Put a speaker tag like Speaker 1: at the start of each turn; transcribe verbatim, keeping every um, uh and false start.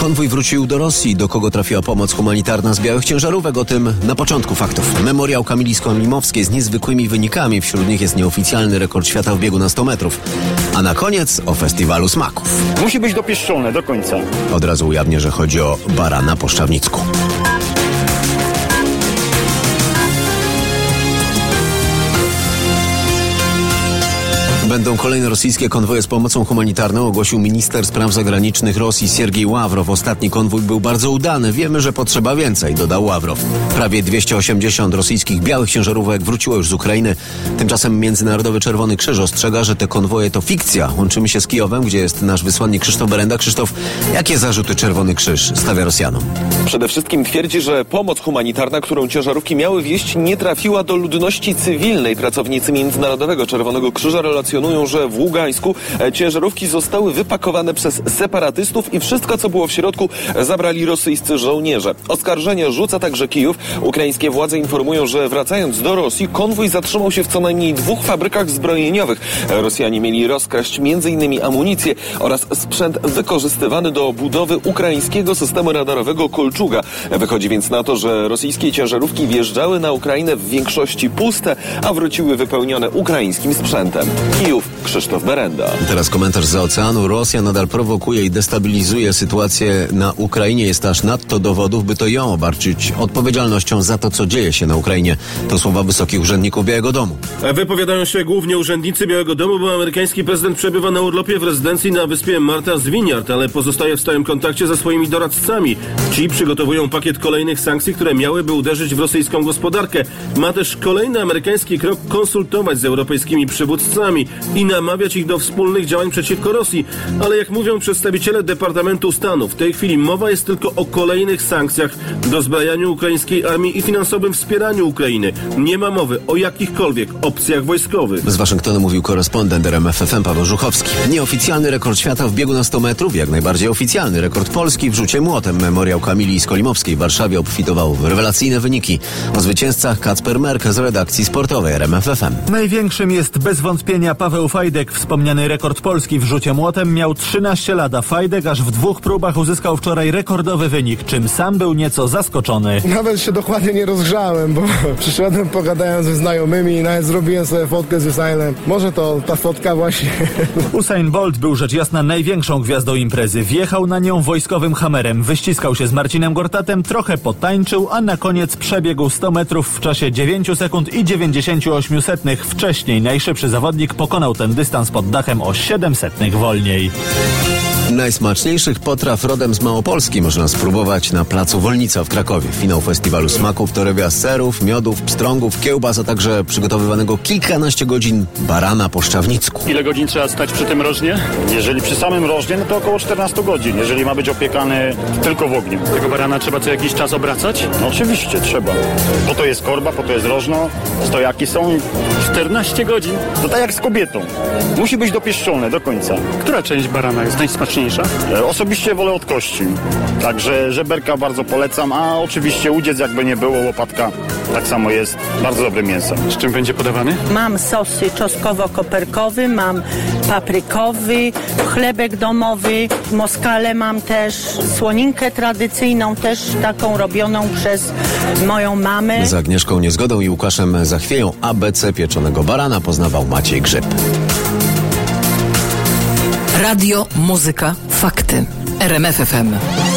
Speaker 1: Konwój wrócił do Rosji. Do kogo trafiła pomoc humanitarna z białych ciężarówek? O tym na początku faktów. Memoriał Kamili Skolimowskiej z niezwykłymi wynikami. Wśród nich jest nieoficjalny rekord świata w biegu na sto metrów. A na koniec o festiwalu smaków.
Speaker 2: Musi być dopieszczone do końca.
Speaker 1: Od razu ujawnię, że chodzi o barana po szczawnicku. Będą kolejne rosyjskie konwoje z pomocą humanitarną, ogłosił minister spraw zagranicznych Rosji Siergiej Ławrow. Ostatni konwój był bardzo udany. Wiemy, że potrzeba więcej, dodał Ławrow. Prawie dwieście osiemdziesiąt rosyjskich białych ciężarówek wróciło już z Ukrainy. Tymczasem Międzynarodowy Czerwony Krzyż ostrzega, że te konwoje to fikcja. Łączymy się z Kijowem, gdzie jest nasz wysłannik Krzysztof Berenda. Krzysztof, jakie zarzuty Czerwony Krzyż stawia Rosjanom?
Speaker 3: Przede wszystkim twierdzi, że pomoc humanitarna, którą ciężarówki miały wieść, nie trafiła do ludności cywilnej. Pracownicy Międzynarodowego Czerwonego Krzyża relacjonują, że w Ługańsku ciężarówki zostały wypakowane przez separatystów i wszystko, co było w środku, zabrali rosyjscy żołnierze. Oskarżenie rzuca także Kijów. Ukraińskie władze informują, że wracając do Rosji, konwój zatrzymał się w co najmniej dwóch fabrykach zbrojeniowych. Rosjanie mieli rozkraść między innymi amunicję oraz sprzęt wykorzystywany do budowy ukraińskiego systemu radarowego Kolczuga. Wychodzi więc na to, że rosyjskie ciężarówki wjeżdżały na Ukrainę w większości puste, a wróciły wypełnione ukraińskim sprzętem. Kijów, Krzysztof Berenda.
Speaker 1: Teraz komentarz za oceanu. Rosja nadal prowokuje i destabilizuje sytuację na Ukrainie. Jest aż nadto dowodów, by to ją obarczyć odpowiedzialnością za to, co dzieje się na Ukrainie. To słowa wysokich urzędników Białego Domu.
Speaker 4: Wypowiadają się głównie urzędnicy Białego Domu, bo amerykański prezydent przebywa na urlopie w rezydencji na wyspie Martha's Vineyard, ale pozostaje w stałym kontakcie ze swoimi doradcami. Ci przygotowują pakiet kolejnych sankcji, które miałyby uderzyć w rosyjską gospodarkę. Ma też kolejny amerykański krok konsultować z europejskimi przywódcami i namawiać ich do wspólnych działań przeciwko Rosji. Ale jak mówią przedstawiciele Departamentu Stanu, w tej chwili mowa jest tylko o kolejnych sankcjach, dozbrajaniu ukraińskiej armii i finansowym wspieraniu Ukrainy. Nie ma mowy o jakichkolwiek opcjach wojskowych.
Speaker 1: Z Waszyngtonu mówił korespondent R M F F M Paweł Żuchowski. Nieoficjalny rekord świata w biegu na sto metrów, jak najbardziej oficjalny rekord Polski w rzucie młotem. Memoriał Kamili Skolimowskiej w Warszawie obfitował rewelacyjne wyniki. O zwycięzcach Kacper Merk z redakcji sportowej R M F F M.
Speaker 5: Największym jest bez wątpienia Paweł Fajdek. Wspomniany rekord Polski w rzucie młotem miał trzynaście lat, a Fajdek aż w dwóch próbach uzyskał wczoraj rekordowy wynik, czym sam był nieco zaskoczony.
Speaker 6: Nawet się dokładnie nie rozgrzałem, bo przyszedłem, pogadałem ze znajomymi i nawet zrobiłem sobie fotkę z Usainem. Może to ta fotka właśnie.
Speaker 5: Usain Bolt był rzecz jasna największą gwiazdą imprezy. Wjechał na nią wojskowym hamerem, wyściskał się z Marcinem Gortatem, trochę potańczył, a na koniec przebiegł sto metrów w czasie dziewięć sekund i dziewięćdziesiąt osiem setnych. Wcześniej najszybszy zawodnik pokonał ten dystans pod dachem o siedem setnych wolniej.
Speaker 1: Najsmaczniejszych potraw rodem z Małopolski można spróbować na placu Wolnica w Krakowie. Finał festiwalu smaków to rewia serów, miodów, pstrągów, kiełbas, a także przygotowywanego kilkanaście godzin barana po szczawnicku.
Speaker 2: Ile godzin trzeba stać przy tym rożnie? Jeżeli przy samym rożnie, no to około czternaście godzin, jeżeli ma być opiekany tylko w ogniu. Tego barana trzeba co jakiś czas obracać? No oczywiście trzeba. Po to jest korba, po to jest rożno, stojaki są czternaście godzin. To tak jak z kobietą. Musi być dopieszczone do końca.
Speaker 7: Która część barana jest najsmaczniejsza?
Speaker 2: Osobiście wolę od kości. Także żeberka bardzo polecam, a oczywiście udziec jakby nie było, łopatka tak samo jest bardzo dobrym mięsem.
Speaker 7: Z czym będzie podawany?
Speaker 8: Mam sosy czosnkowo-koperkowy, mam paprykowy, chlebek domowy, moskale mam też, słoninkę tradycyjną też taką robioną przez moją mamę.
Speaker 1: Z Agnieszką Niezgodą i Łukaszem Zachwieją A B C pieczonego barana poznawał Maciej Grzyb.
Speaker 9: Radio, muzyka, fakty. R M F F M.